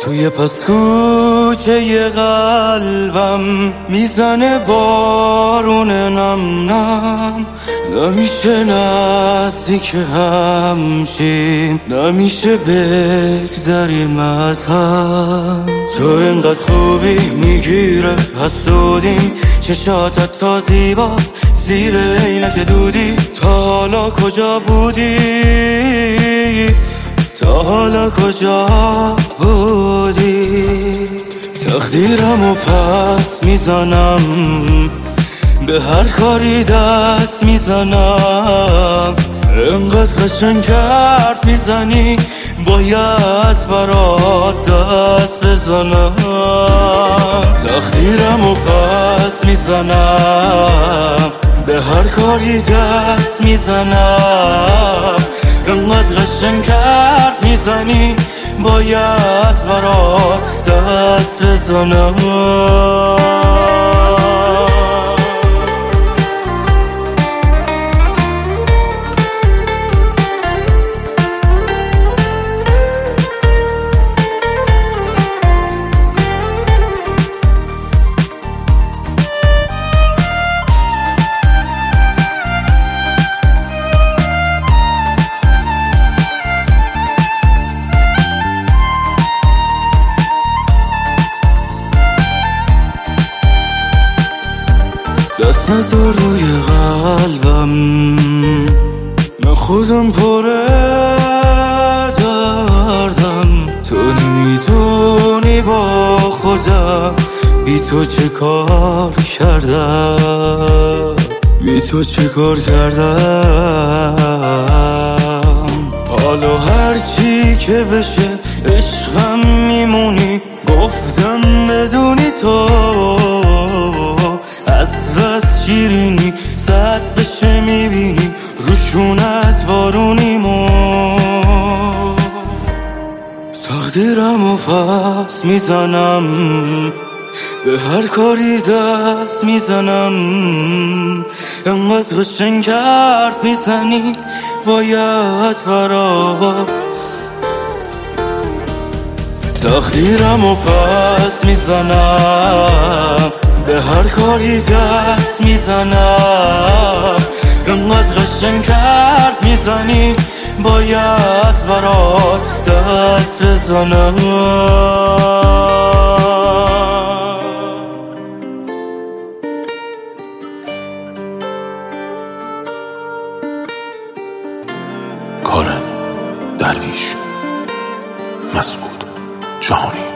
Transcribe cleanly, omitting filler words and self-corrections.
توی پس کوچه قلبم میزنه بارون نم نم. نمیشه نزدیک همشیم، نمیشه بگذریم از هم. تو اینقدر خوبی میگیره حسودیم، چشاتت تا زیباست زیر عینک دودی. تا حالا کجا بودی؟ تا حالا کجا بودی؟ تقدیرمو پس میزنم، به هر کاری دست میزنم. انقدر قشنگ حرف میزنی باید برات دست بزنم. تقدیرمو پس میزنم، به هر کاری دست میزنم. انقدر قشنگ حرف میزنی باید برات دست بزنم. دست نذار روی قلبم، من خودم پره دردم. تو نمیدونی با خودم بی تو چه کار کردم، بی تو چه کار کردم. حالا هرچی که بشه عشقم میمونی، گفتم بدونی تو از بس شیرینی. سرد بشه میبینی روشونت بارونیمو. تقدیرمو پس میزنم، به هر کاری دست میزنم. انقدر قشنگ حرف میزنی باید برات. تقدیرمو پس میزنم، به هر کاری دست میزنم. انقدر قشنگ حرف میزنی باید برات دست بزنم. کارن درویش، مسعود جهانی.